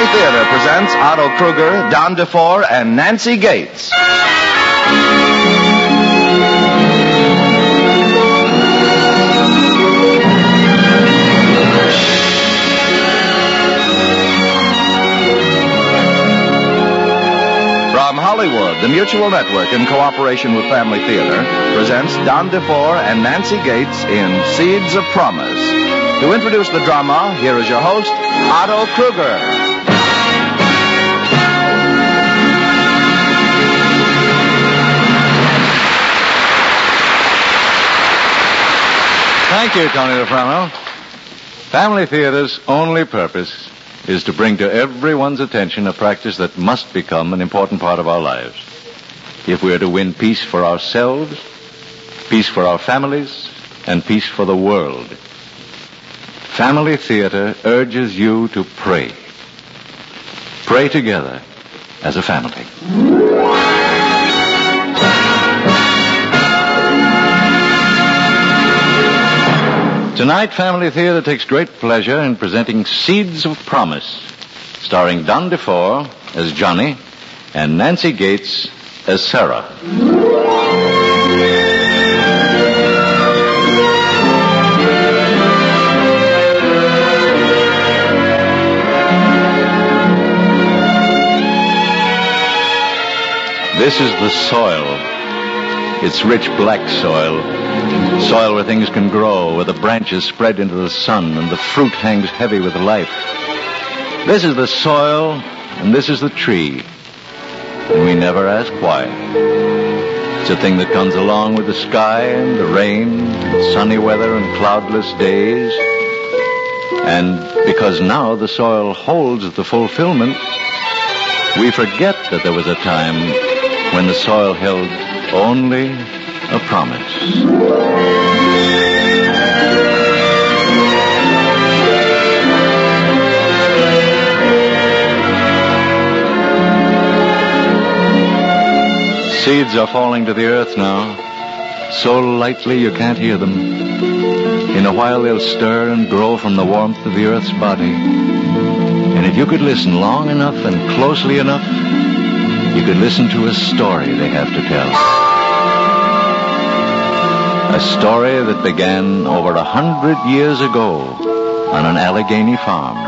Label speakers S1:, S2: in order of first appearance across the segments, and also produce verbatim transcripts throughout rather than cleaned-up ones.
S1: Family Theater presents Otto Kruger, Don DeFore, and Nancy Gates. From Hollywood, the Mutual Network, in cooperation with Family Theater, presents Don DeFore and Nancy Gates in Seeds of Promise. To introduce the drama, here is your host, Otto Kruger.
S2: Thank you, Tony DeFrano. Family Theater's only purpose is to bring to everyone's attention a practice that must become an important part of our lives. If we are to win peace for ourselves, peace for our families, and peace for the world. Family Theater urges you to pray. Pray together as a family. Tonight, Family Theater takes great pleasure in presenting Seeds of Promise, starring Don DeFore as Johnny and Nancy Gates as Sarah. This is the soil. It's rich black soil. Soil where things can grow, where the branches spread into the sun and the fruit hangs heavy with life. This is the soil, and this is the tree. And we never ask why. It's a thing that comes along with the sky and the rain, and sunny weather and cloudless days. And because now the soil holds the fulfillment, we forget that there was a time when the soil held only a promise. Seeds are falling to the earth now, so lightly you can't hear them. In a while they'll stir and grow from the warmth of the earth's body. And if you could listen long enough and closely enough, you could listen to a story they have to tell. A story that began over a hundred years ago on an Allegheny farm.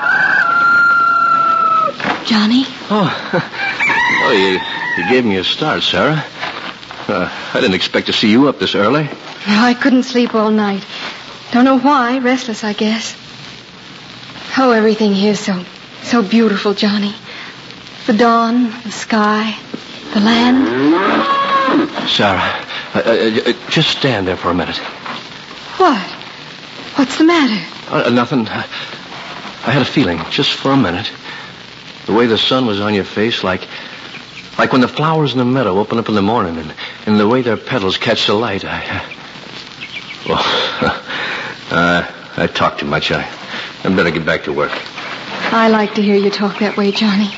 S3: Johnny?
S4: Oh, oh you, you gave me a start, Sarah. Uh, I didn't expect to see you up this early.
S3: No, I couldn't sleep all night. Don't know why. Restless, I guess. Oh, everything here's so, so beautiful, Johnny. The dawn, the sky, the land.
S4: Sarah, uh, uh, just stand there for a minute.
S3: What? What's the matter?
S4: Uh, nothing. I, I had a feeling, just for a minute. The way the sun was on your face, like like when the flowers in the meadow open up in the morning, and, and the way their petals catch the light. I, uh, well, uh, I talk too much. I, I better get back to work.
S3: I like to hear you talk that way, Johnny.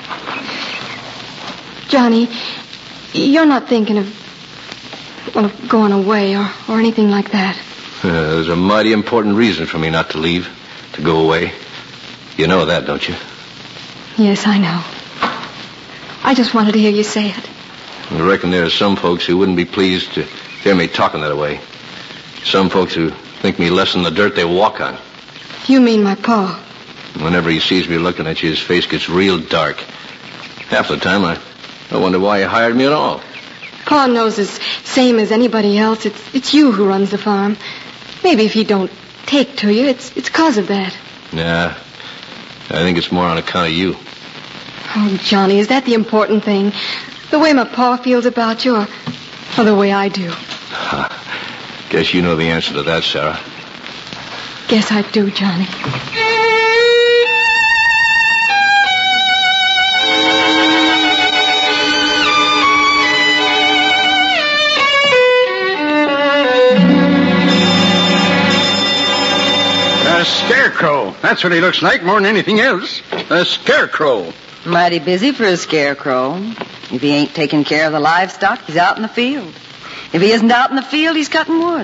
S3: Johnny, you're not thinking of, well, of going away or, or anything like that.
S4: Uh, there's a mighty important reason for me not to leave, to go away. You know that, don't you?
S3: Yes, I know. I just wanted to hear you say it.
S4: I reckon there are some folks who wouldn't be pleased to hear me talking that way. Some folks who think me less than the dirt they walk on.
S3: You mean my pa?
S4: Whenever he sees me looking at you, his face gets real dark. Half the time, I, I wonder why he hired me at all.
S3: Pa knows as same as anybody else. It's it's you who runs the farm. Maybe if he don't take to you, it's it's cause of that.
S4: Nah, I think it's more on account of you.
S3: Oh, Johnny, is that the important thing? The way my pa feels about you, or, or the way I do?
S4: Guess you know the answer to that, Sarah.
S3: Guess I do, Johnny.
S5: A scarecrow. That's what he looks like more than anything else. A scarecrow.
S6: Mighty busy for a scarecrow. If he ain't taking care of the livestock, he's out in the field. If he isn't out in the field, he's cutting wood.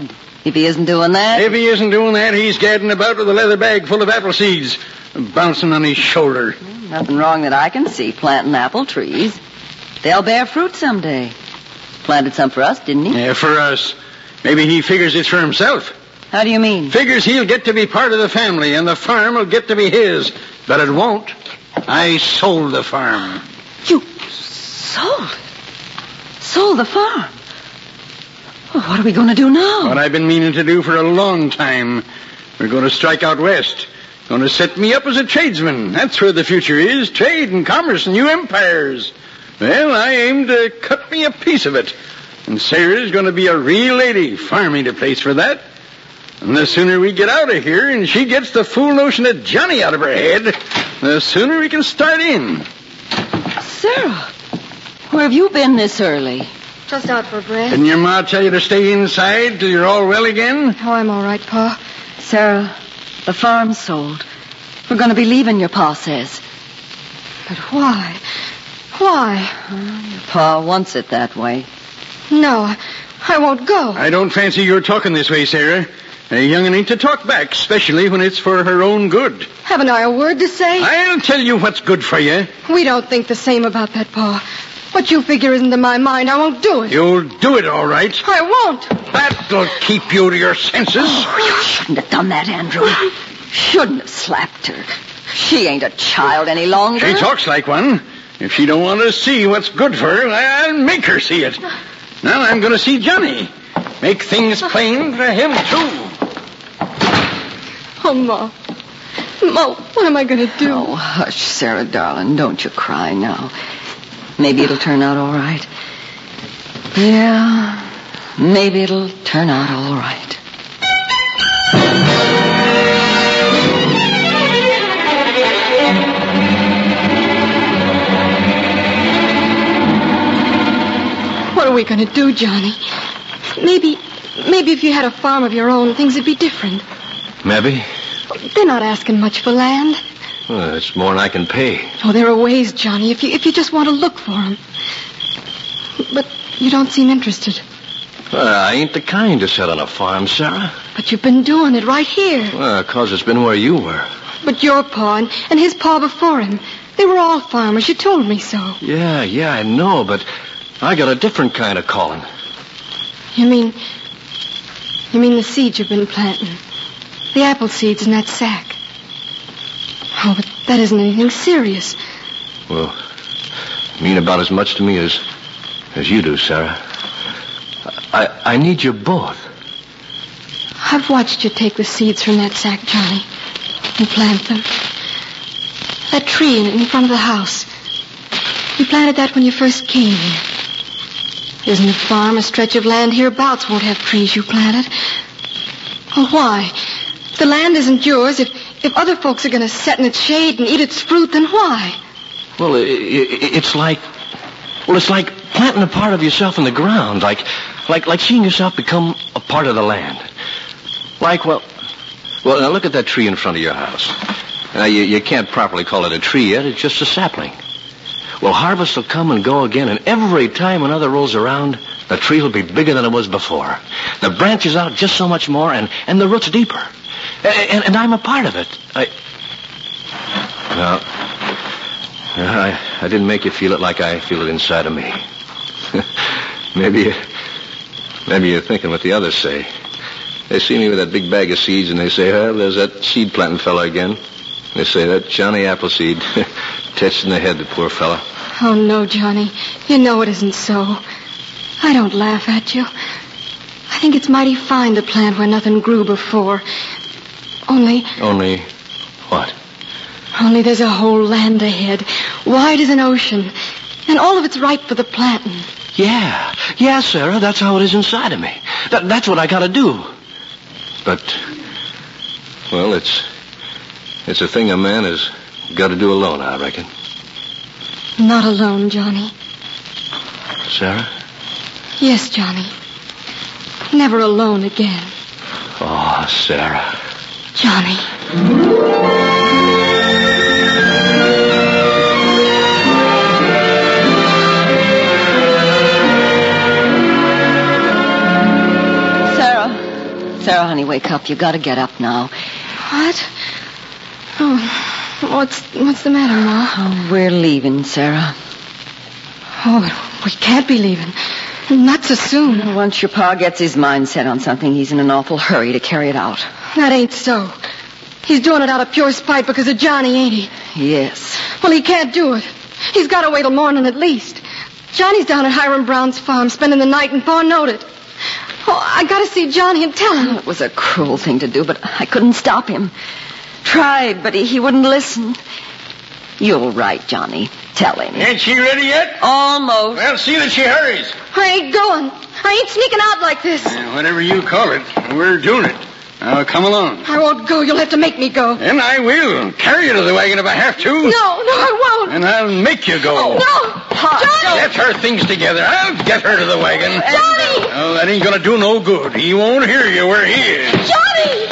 S6: If he isn't doing that...
S5: If he isn't doing that, he's gadding about with a leather bag full of apple seeds, bouncing on his shoulder.
S6: Nothing wrong that I can see planting apple trees. They'll bear fruit someday. Planted some for us, didn't he?
S5: Yeah, for us. Maybe he figures it's for himself.
S6: How do you mean?
S5: Figures he'll get to be part of the family, and the farm will get to be his. But it won't. I sold the farm.
S6: You sold it? Sold the farm? Well, what are we going to do now?
S5: What I've been meaning to do for a long time. We're going to strike out west. Going to set me up as a tradesman. That's where the future is. Trade and commerce and new empires. Well, I aim to cut me a piece of it. And Sarah's going to be a real lady. Farming the place for that. And the sooner we get out of here and she gets the fool notion of Johnny out of her head, the sooner we can start in.
S6: Sarah, where have you been this early?
S3: Just out for breath.
S5: Didn't your ma tell you to stay inside till you're all well again?
S3: Oh, I'm all right, Pa.
S6: Sarah, the farm's sold. We're going to be leaving, your Pa says.
S3: But why? Why?
S6: Uh, your Pa wants it that way.
S3: No, I won't go.
S5: I don't fancy you're talking this way, Sarah. A young'un ain't to talk back, especially when it's for her own good.
S3: Haven't I a word to say?
S5: I'll tell you what's good for you.
S3: We don't think the same about that, Pa. What you figure isn't in my mind. I won't do it.
S5: You'll do it, all right.
S3: I won't.
S5: That'll keep you to your senses.
S6: Oh, you shouldn't have done that, Andrew. Shouldn't have slapped her. She ain't a child any longer.
S5: She talks like one. If she don't want to see what's good for her, I'll make her see it. Now I'm going to see Johnny. Make things plain for him, too.
S3: Oh, Ma. Ma, what am I going to do?
S6: Oh, hush, Sarah, darling. Don't you cry now. Maybe it'll turn out all right. Yeah, maybe it'll turn out all right.
S3: What are we going to do, Johnny? Maybe, maybe if you had a farm of your own, things would be different.
S4: Maybe.
S3: They're not asking much for land.
S4: Well, it's more than I can pay.
S3: Oh, there are ways, Johnny, if you if you just want to look for them. But you don't seem interested.
S4: Well, I ain't the kind to sit on a farm, Sarah.
S3: But you've been doing it right here.
S4: Well, because it's been where you were.
S3: But your pa and, and his pa before him, they were all farmers. You told me so.
S4: Yeah, yeah, I know, but I got a different kind of calling.
S3: You mean... You mean the seeds you've been planting? The apple seeds in that sack? Oh, but that isn't anything serious.
S4: Well, mean about as much to me as as you do, Sarah. I I need you both.
S3: I've watched you take the seeds from that sack, Johnny, and plant them. That tree in, in front of the house. You planted that when you first came here. Isn't the farm a stretch of land hereabouts won't have trees you planted? Well, why? If the land isn't yours, if If other folks are going to sit in its shade and eat its fruit, then why?
S4: Well, it, it, it's like... Well, it's like planting a part of yourself in the ground. Like, like, like seeing yourself become a part of the land. Like, well... Well, now look at that tree in front of your house. Now, you, you can't properly call it a tree yet. It's just a sapling. Well, harvest will come and go again, and every time another rolls around, the tree will be bigger than it was before. The branches out just so much more, and, and the roots deeper. And, and I'm a part of it. I... Well, I, I didn't make you feel it like I feel it inside of me. maybe, maybe you're thinking what the others say. They see me with that big bag of seeds, and they say, well, there's that seed planting fella again. They say, that Johnny Appleseed. Touched in the head, the poor fella.
S3: Oh, no, Johnny. You know it isn't so. I don't laugh at you. I think it's mighty fine to plant where nothing grew before. Only...
S4: Only what?
S3: Only there's a whole land ahead, wide as an ocean, and all of it's ripe for the planting.
S4: Yeah, yeah, Sarah, that's how it is inside of me. That, that's what I gotta do. But, well, it's, it's a thing a man has got to do alone, I reckon.
S3: Not alone, Johnny.
S4: Sarah?
S3: Yes, Johnny. Never alone again.
S4: Oh, Sarah.
S3: Johnny.
S6: wake up. You gotta get up now.
S3: What? Oh, what's what's the matter, Ma?
S6: Oh, we're leaving, Sarah.
S3: Oh, but we can't be leaving. Not so soon.
S6: Once your pa gets his mind set on something, he's in an awful hurry to carry it out.
S3: That ain't so. He's doing it out of pure spite because of Johnny, ain't he?
S6: Yes.
S3: Well, he can't do it. He's got to wait till morning at least. Johnny's down at Hiram Brown's farm spending the night, and Pa knowed it. Oh, I got to see Johnny and tell him.
S6: It was a cruel thing to do, but I couldn't stop him. Tried, but he, he wouldn't listen. You're right, Johnny. Tell him.
S5: Ain't she ready yet?
S6: Almost.
S5: Well, see that she hurries.
S3: I ain't going. I ain't sneaking out like this.
S5: Yeah, whatever you call it, we're doing it. Now, come along.
S3: I won't go. You'll have to make me go.
S5: And I will. Carry you to the wagon if I have to.
S3: No, no, I won't.
S5: And I'll make you go.
S3: Oh, no. Johnny!
S5: Get her things together. I'll get her to the wagon.
S3: Johnny!
S5: Oh, that ain't gonna do no good. He won't hear you where he is.
S3: Johnny!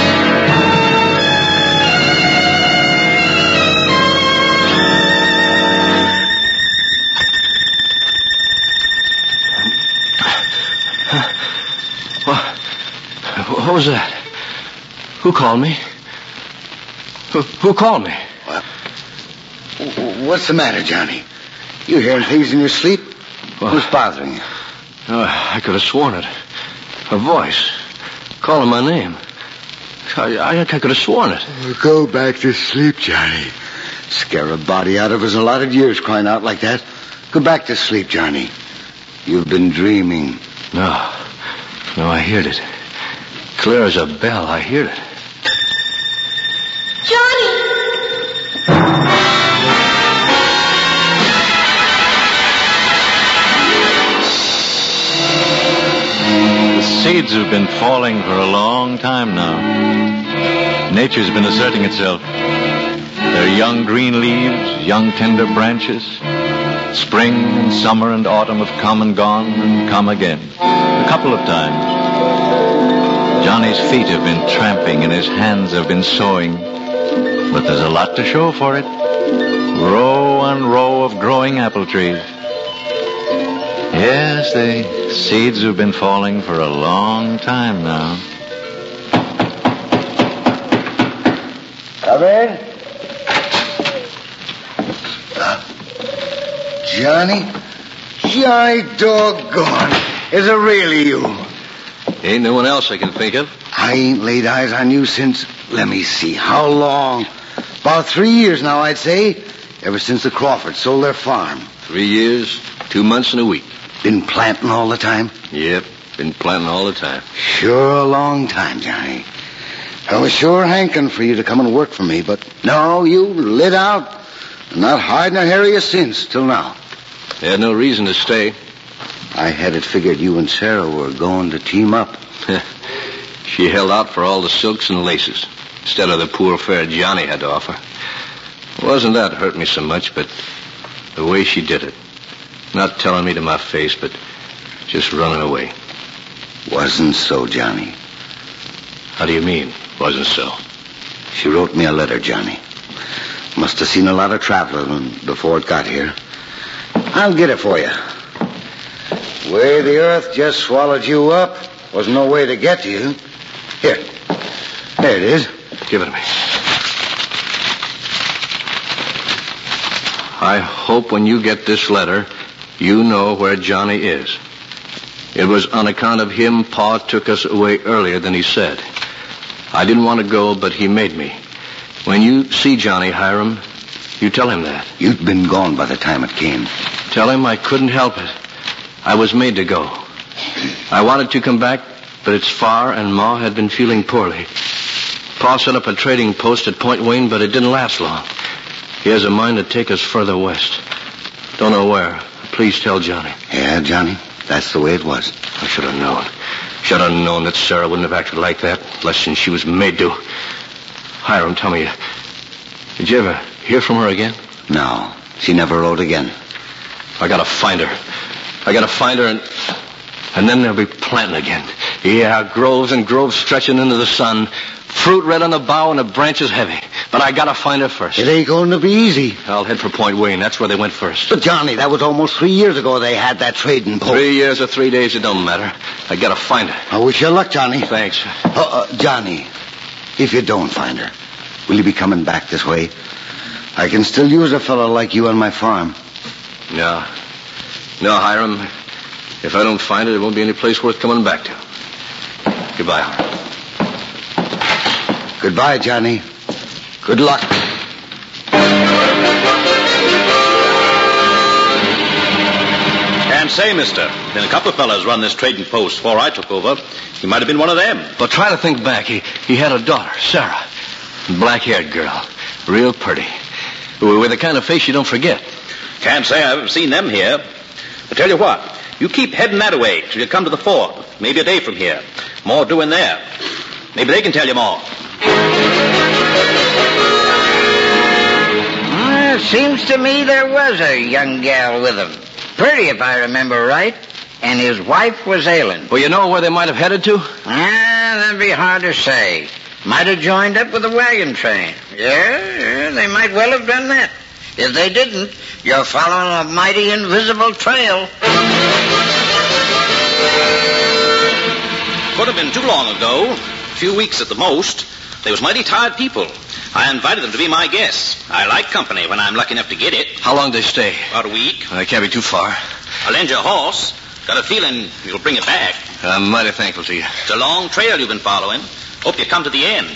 S4: What was that? Who called me? Who, who called me?
S7: What? What's the matter, Johnny? You hearing things in your sleep?
S4: Well,
S7: Who's bothering you?
S4: Oh, I could have sworn it. A voice. Calling my name. I, I, I could have sworn it.
S7: Well, go back to sleep, Johnny. Scare a body out of his allotted years crying out like that. Go back to sleep, Johnny. You've been dreaming.
S4: No. No, I heard it. Clear as a bell, I hear it.
S3: Johnny!
S2: The seeds have been falling for a long time now. Nature's been asserting itself. There are young green leaves, young tender branches. Spring and summer and autumn have come and gone and come again. A couple of times. Johnny's feet have been tramping and his hands have been sowing. But there's a lot to show for it. Row on row of growing apple trees. Yes, the seeds have been falling for a long time now.
S7: Come in. Uh, Johnny? Johnny doggone. Is it really you?
S4: Ain't no one else I can think of.
S7: I ain't laid eyes on you since, let me see, how long? About three years now, I'd say. Ever since the Crawfords sold their farm.
S4: Three years, two months, and a week.
S7: Been planting all the time?
S4: Yep, been planting all the time.
S7: Sure a long time, Johnny. I was sure hankering for you to come and work for me, but no, you lit out. Not hiding a hair of you since, till now.
S4: They had no reason to stay.
S7: I had it figured you and Sarah were going to team up.
S4: She held out for all the silks and laces, instead of the poor fare Johnny had to offer. It wasn't that hurt me so much, but the way she did it. Not telling me to my face, but just running away.
S7: Wasn't so, Johnny.
S4: How do you mean, wasn't so?
S7: She wrote me a letter, Johnny. Must have seen a lot of traveling before it got here. I'll get it for you. Way the earth just swallowed you up. Wasn't no way to get to you. Here. There it is.
S4: Give it to me. I hope when you get this letter, you know where Johnny is. It was on account of him Pa took us away earlier than he said. I didn't want to go, but he made me. When you see Johnny, Hiram, you tell him that.
S7: You'd been gone by the time it came.
S4: Tell him I couldn't help it. I was made to go. I wanted to come back, but it's far, and Ma had been feeling poorly. Pa set up a trading post at Point Wayne, but it didn't last long. He has a mind to take us further west. Don't know where. Please tell Johnny.
S7: Yeah, Johnny, that's the way it was.
S4: I should have known. Should have known that Sarah wouldn't have acted like that, less than she was made to. Hiram, tell me, did you ever hear from her again?
S7: No, she never wrote again.
S4: I gotta find her. I gotta find her, and and then they'll be planting again. Yeah, groves and groves stretching into the sun. Fruit red on the bough and the branches heavy. But I gotta find her first.
S7: It ain't going to be easy.
S4: I'll head for Point Wayne. That's where they went first.
S7: But, Johnny, that was almost three years ago they had that trading post.
S4: Three years or three days, it don't matter. I gotta find her.
S7: I wish you luck, Johnny.
S4: Thanks.
S7: Uh, uh, Johnny, if you don't find her, will you be coming back this way? I can still use a fellow like you on my farm.
S4: No. No, Hiram. If I don't find it, there won't be any place worth coming back to. Goodbye, Hiram.
S7: Goodbye, Johnny. Good luck.
S8: Can't say, mister. Been a couple of fellas run this trading post before I took over. He might have been one of them.
S4: But try to think back. He, he had a daughter, Sarah. Black-haired girl. Real pretty. With the kind of face you don't forget.
S8: Can't say I've ever seen them here. But tell you what, you keep heading that way till you come to the fort. Maybe a day from here. More doing there. Maybe they can tell you more.
S9: Well, it seems to me there was a young gal with him. Pretty, if I remember right. And his wife was ailing.
S4: Well, you know where they might have headed to?
S9: Ah, that'd be hard to say. Might have joined up with the wagon train. Yeah, yeah, they might well have done that. If they didn't, you're following a mighty invisible trail.
S8: Could have been too long ago. A few weeks at the most. They was mighty tired people. I invited them to be my guests. I like company when I'm lucky enough to get it.
S4: How long they stay?
S8: About a week.
S4: I can't be too far.
S8: I'll lend you a horse. Got a feeling you'll bring it back.
S4: I'm mighty thankful to you.
S8: It's a long trail you've been following. Hope you come to the end.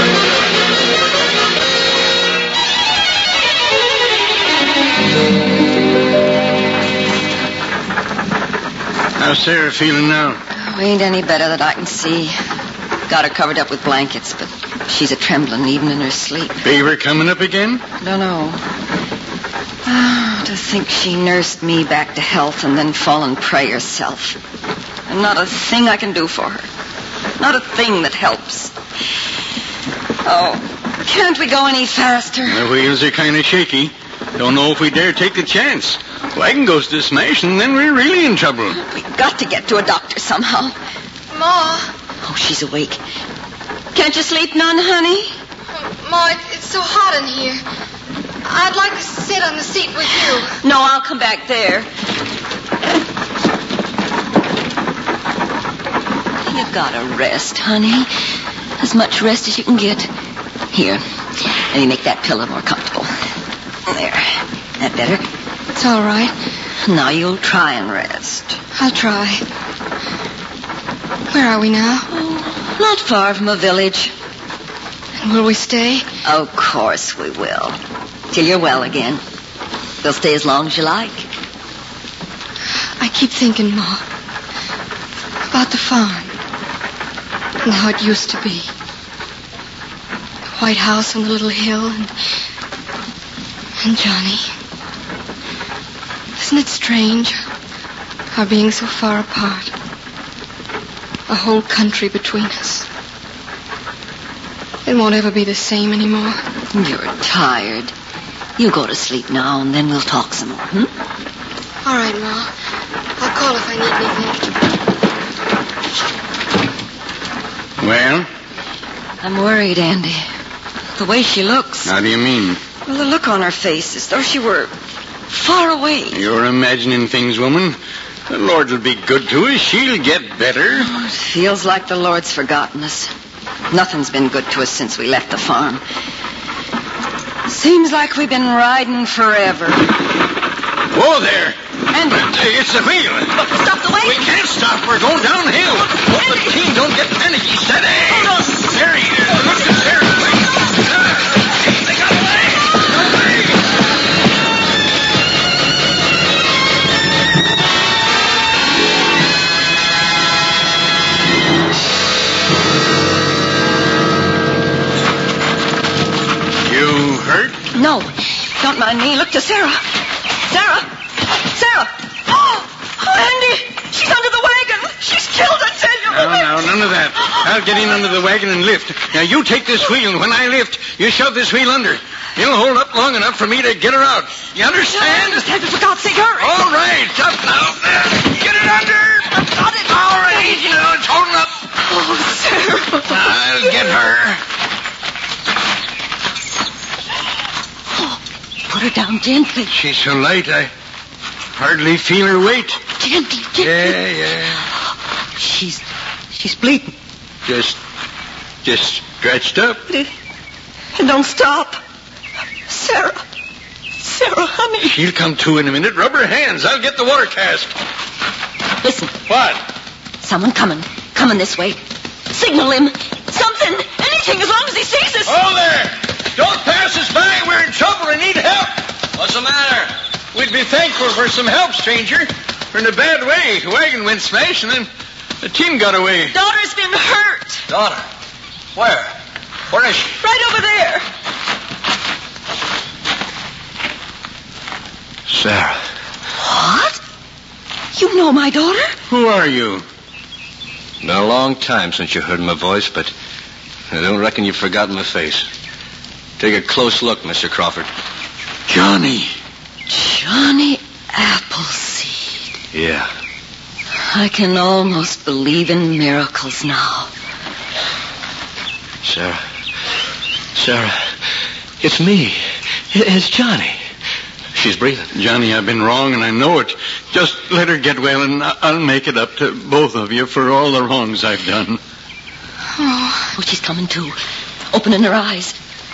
S5: How's Sarah feeling now?
S6: Oh, ain't any better that I can see. Got her covered up with blankets, but she's a trembling even in her sleep.
S5: Fever coming up again?
S6: Don't know. Oh, to think she nursed me back to health and then fall and pray herself. And not a thing I can do for her. Not a thing that helps. Oh, can't we go any faster?
S5: The wheels are kind of shaky. Don't know if we dare take the chance. Wagon goes to smash, and then we're really in trouble.
S6: We've got to get to a doctor somehow.
S3: Ma.
S6: Oh, she's awake. Can't you sleep none, honey?
S3: Ma, it's so hot in here. I'd like to sit on the seat with you.
S6: No, I'll come back there. You gotta rest, honey. As much rest as you can get. Here, let me make that pillow more comfortable. There. That better?
S3: It's all right.
S6: Now you'll try and rest.
S3: I'll try. Where are we now?
S6: Oh, not far from a village.
S3: And will we stay?
S6: Of course we will. Till you're well again. We'll stay as long as you like.
S3: I keep thinking, Ma, about the farm and how it used to be. The white house on the little hill and, and Johnny. Isn't it strange, our being so far apart? A whole country between us. It won't ever be the same anymore.
S6: You're tired. You go to sleep now, and then we'll talk some more, hmm?
S3: All right, Ma. I'll call if I need anything.
S5: Well?
S6: I'm worried, Andy. The way she looks.
S5: How do you mean?
S6: Well, the look on her face, as though she were far away.
S5: You're imagining things, woman. The Lord will be good to us. She'll get better.
S6: Oh, it feels like the Lord's forgotten us. Nothing's been good to us since we left the farm. Seems like we've been riding forever.
S5: Whoa there!
S6: Andy!
S5: Uh, it's the wheel.
S6: Look, stop the wagon!
S5: We can't stop. We're going downhill. Hope the team don't get panicky. Steady!
S6: Hold on.
S5: There he is. Look at Sarah's wagon. They got away! You hurt?
S6: No, don't mind me. Look to Sarah. Sarah! Sarah! Oh, oh, Andy! She's under the wagon! She's killed, I tell you!
S5: No, no, none of that. I'll get in under the wagon and lift. Now, you take this wheel, and when I lift, you shove this wheel under. It'll hold up long enough for me to get her out. You understand?
S6: I understand, but for God's sake, hurry!
S5: All right, up now. Get it under!
S6: I've got it!
S5: All right, easy now. It's holding up.
S6: Oh, Sarah!
S5: I'll get her.
S6: Put her down gently.
S5: She's so light, I hardly feel her weight.
S6: Gently, gently.
S5: Yeah, yeah.
S6: She's, she's bleeding.
S5: Just, just stretched up.
S6: It, it don't stop. Sarah. Sarah, honey.
S5: She'll come to in a minute. Rub her hands. I'll get the water cask.
S6: Listen.
S5: What?
S6: Someone coming. Coming this way. Signal him. Something. Anything, as long as he sees us.
S5: Oh, there. Don't pass us by. We're in trouble and need help.
S4: What's the matter?
S5: We'd be thankful for some help, stranger. We're in a bad way. The wagon went smash and then the team got away.
S6: Daughter's been hurt.
S4: Daughter? Where? Where is she?
S6: Right over there.
S4: Sarah.
S6: What? You know my daughter?
S5: Who are you?
S4: Been a long time since you heard my voice, but I don't reckon you've forgotten my face. Take a close look, Mister Crawford.
S5: Johnny.
S6: Johnny Appleseed.
S4: Yeah.
S6: I can almost believe in miracles now.
S4: Sarah. Sarah. It's me. It's Johnny. She's breathing.
S5: Johnny, I've been wrong, and I know it. Just let her get well, and I'll make it up to both of you for all the wrongs I've done.
S6: Oh, oh she's coming to. Opening her eyes.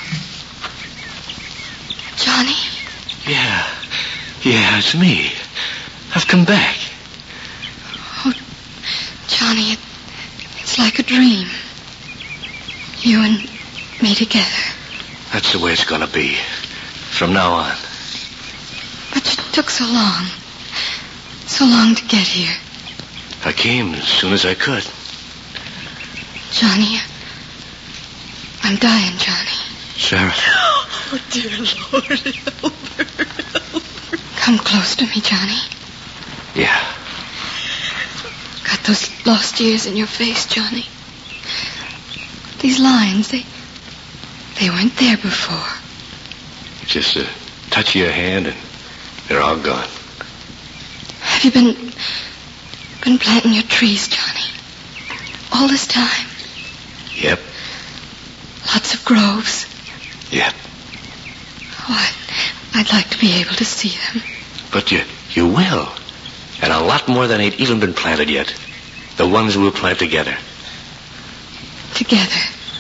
S3: Johnny?
S4: Yeah. Yeah, it's me. I've come back.
S3: Oh, Johnny, it, it's like a dream. You and me together.
S4: That's the way it's going to be. From now on.
S3: But you took so long. So long to get here.
S4: I came as soon as I could.
S3: Johnny, I'm dying, Johnny.
S4: Sarah.
S6: Oh, dear Lord, help her, help her.
S3: Come close to me, Johnny.
S4: Yeah.
S3: Got those lost years in your face, Johnny. These lines, they... they weren't there before.
S4: Just a touch of your hand and they're all gone.
S3: Have you been... been planting your trees, Johnny? All this time?
S4: Yep.
S3: Lots of groves?
S4: Yep.
S3: Oh, I'd, I'd like to be able to see them.
S4: But you, you will. And a lot more than ain't even been planted yet. The ones we'll plant together.
S3: Together?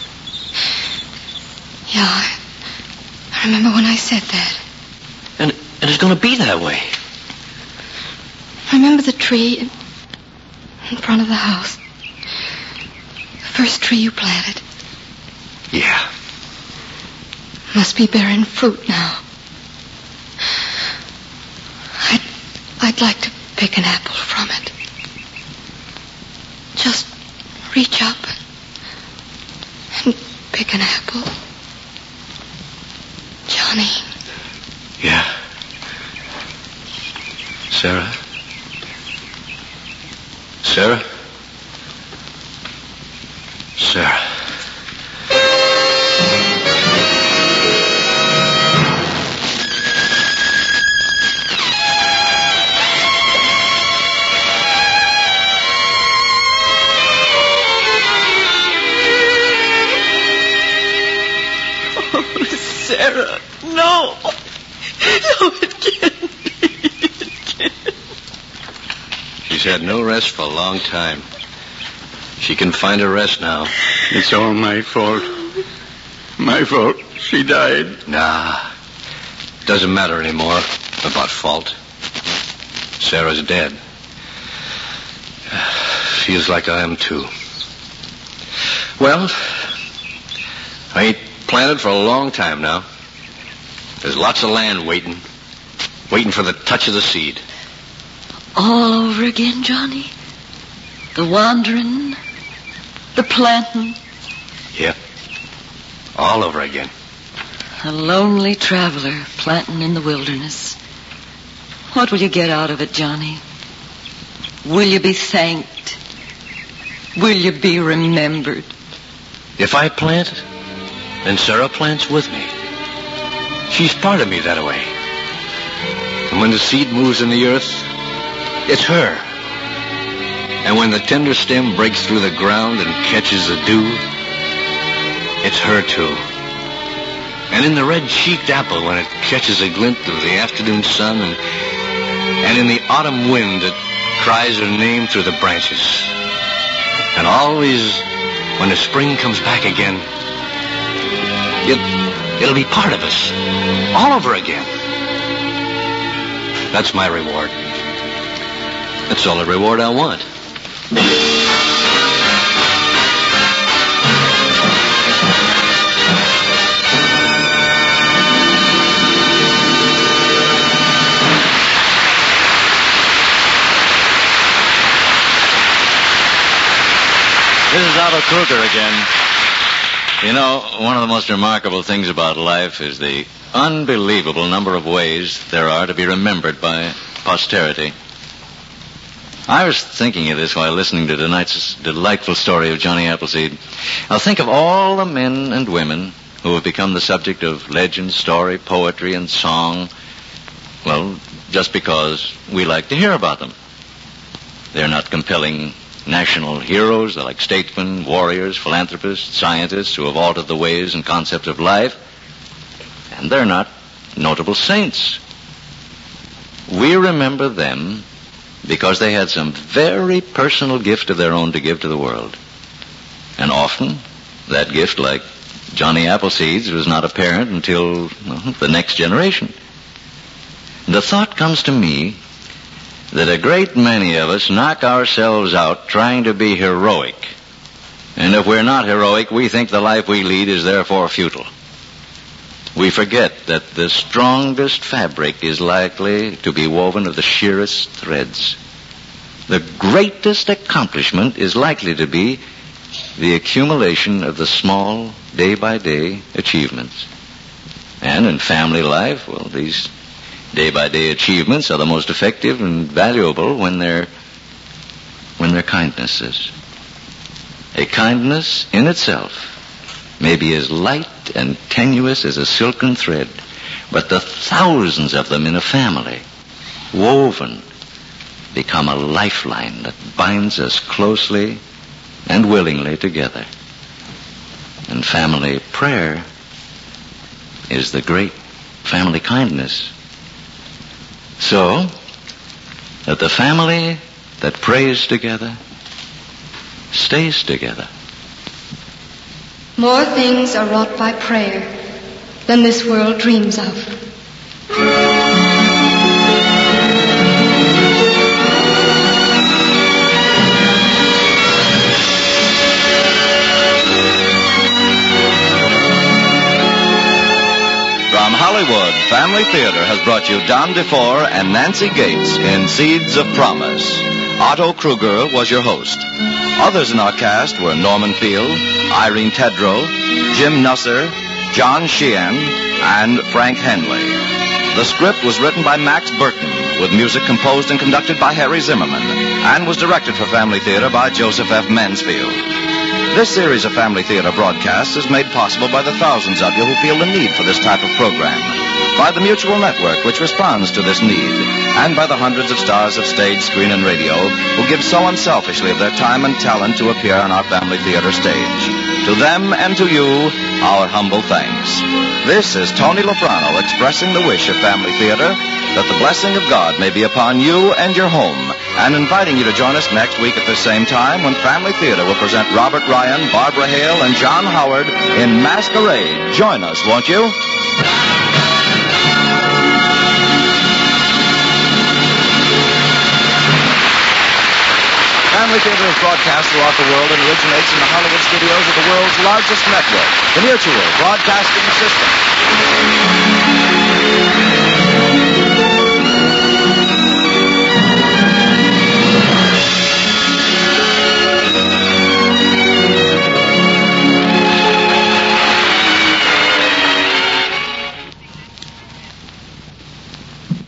S3: Yeah, I, I remember when I said that.
S4: And, and it's going to be that way.
S3: Remember the tree in, in front of the house? The first tree you planted?
S4: Yeah.
S3: Must be bearing fruit now. I'd, I'd like to pick an apple from it. Just reach up and, and pick an apple. Johnny.
S4: Yeah. Sarah? Sarah? Sarah.
S6: Sarah, no. No, it can't be. It can't.
S4: She's had no rest for a long time. She can find her rest now.
S5: It's all my fault. My fault. She died.
S4: Nah. Doesn't matter anymore about fault. Sarah's dead. Feels like I am too. Well, I ain't planted for a long time now. There's lots of land waiting. Waiting for the touch of the seed.
S6: All over again, Johnny? The wandering, the planting.
S4: Yep. All over again.
S6: A lonely traveler planting in the wilderness. What will you get out of it, Johnny? Will you be thanked? Will you be remembered?
S4: If I plant, then Sarah plants with me. She's part of me that way. And when the seed moves in the earth, it's her. And when the tender stem breaks through the ground and catches the dew, it's her too. And in the red-cheeked apple when it catches a glint of the afternoon sun, and, and in the autumn wind that cries her name through the branches. And always when the spring comes back again, it, it'll be part of us, all over again. That's my reward. That's all the reward I want.
S2: This is Otto Kruger again. You know, one of the most remarkable things about life is the unbelievable number of ways there are to be remembered by posterity. I was thinking of this while listening to tonight's delightful story of Johnny Appleseed. Now think of all the men and women who have become the subject of legend, story, poetry, and song. Well, just because we like to hear about them. They're not compelling national heroes. They're like statesmen, warriors, philanthropists, scientists who have altered the ways and concepts of life. And they're not notable saints. We remember them because they had some very personal gift of their own to give to the world. And often, that gift, like Johnny Appleseed's, was not apparent until well, the next generation. The thought comes to me that a great many of us knock ourselves out trying to be heroic. And if we're not heroic, we think the life we lead is therefore futile. We forget that the strongest fabric is likely to be woven of the sheerest threads. The greatest accomplishment is likely to be the accumulation of the small, day-by-day achievements. And in family life, well, these day-by-day achievements are the most effective and valuable when they're when they're kindnesses. A kindness in itself may be as light and tenuous as a silken thread, but the thousands of them in a family, woven, become a lifeline that binds us closely and willingly together. And family prayer is the great family kindness. So, that the family that prays together stays together.
S3: More things are wrought by prayer than this world dreams of.
S1: From Hollywood, Family Theater has brought you Don DeFore and Nancy Gates in Seeds of Promise. Otto Kruger was your host. Others in our cast were Norman Field, Irene Tedrow, Jim Nusser, John Sheehan, and Frank Henley. The script was written by Max Burton, with music composed and conducted by Harry Zimmerman, and was directed for Family Theater by Joseph F. Mansfield. This series of Family Theater broadcasts is made possible by the thousands of you who feel the need for this type of program, by the Mutual Network, which responds to this need, and by the hundreds of stars of stage, screen, and radio who give so unselfishly of their time and talent to appear on our Family Theater stage. To them and to you, our humble thanks. This is Tony Lofrano expressing the wish of Family Theater that the blessing of God may be upon you and your home, and inviting you to join us next week at the same time when Family Theater will present Robert Ryan, Barbara Hale, and John Howard in Masquerade. Join us, won't you? Family Theater is broadcast throughout the world and originates in the Hollywood studios of the world's largest network, the Mutual Broadcasting System.